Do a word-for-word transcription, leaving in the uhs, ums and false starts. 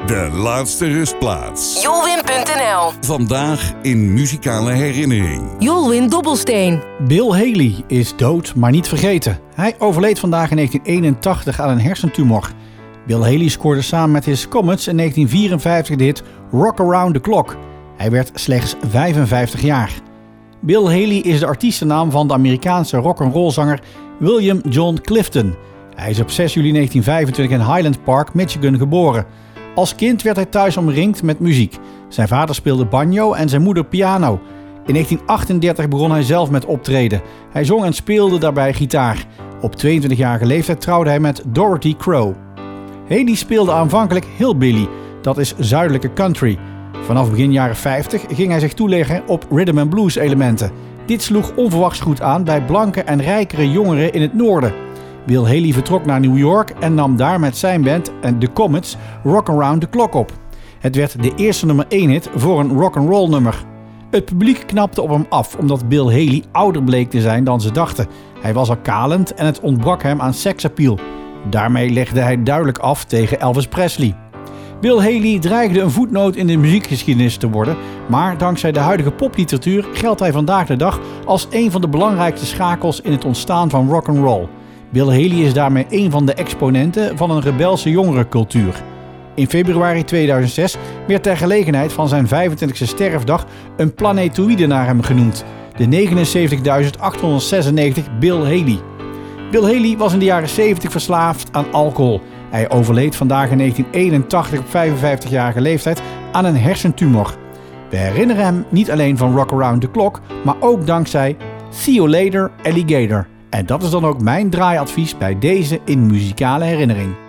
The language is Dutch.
De laatste rustplaats. Jolwin punt n l. Vandaag in muzikale herinnering. Jolwin Dobbelsteen. Bill Haley is dood, maar niet vergeten. Hij overleed vandaag in negentien eenentachtig aan een hersentumor. Bill Haley scoorde samen met his Comets in negentien vierenvijftig de hit Rock Around the Clock. Hij werd slechts vijfenvijftig jaar. Bill Haley is de artiestennaam van de Amerikaanse rock'n'rollzanger William John Clifton. Hij is op zes juli negentien vijfentwintig in Highland Park, Michigan geboren. Als kind werd hij thuis omringd met muziek. Zijn vader speelde banjo en zijn moeder piano. In negentien achtendertig begon hij zelf met optreden. Hij zong en speelde daarbij gitaar. Op tweeëntwintigjarige leeftijd trouwde hij met Dorothy Crow. Haley speelde aanvankelijk hillbilly, dat is zuidelijke country. Vanaf begin jaren vijftig ging hij zich toeleggen op rhythm and blues elementen. Dit sloeg onverwachts goed aan bij blanke en rijkere jongeren in het noorden. Bill Haley vertrok naar New York en nam daar met zijn band en The Comets Rock Around the Clock op. Het werd de eerste nummer één hit voor een rock'n'roll nummer. Het publiek knapte op hem af omdat Bill Haley ouder bleek te zijn dan ze dachten. Hij was al kalend en het ontbrak hem aan seksappeal. Daarmee legde hij duidelijk af tegen Elvis Presley. Bill Haley dreigde een voetnoot in de muziekgeschiedenis te worden, maar dankzij de huidige popliteratuur geldt hij vandaag de dag als een van de belangrijkste schakels in het ontstaan van rock'n'roll. Bill Haley is daarmee een van de exponenten van een rebelse jongerencultuur. In februari tweeduizend zes werd ter gelegenheid van zijn vijfentwintigste sterfdag een planetoïde naar hem genoemd, de negenenzeventigduizend achthonderdzesennegentig Bill Haley. Bill Haley was in de jaren zeventig verslaafd aan alcohol. Hij overleed vandaag in negentien eenentachtig op vijfenvijftigjarige leeftijd aan een hersentumor. We herinneren hem niet alleen van Rock Around the Clock, maar ook dankzij See You Later, Alligator. En dat is dan ook mijn draaiadvies bij deze in muzikale herinnering.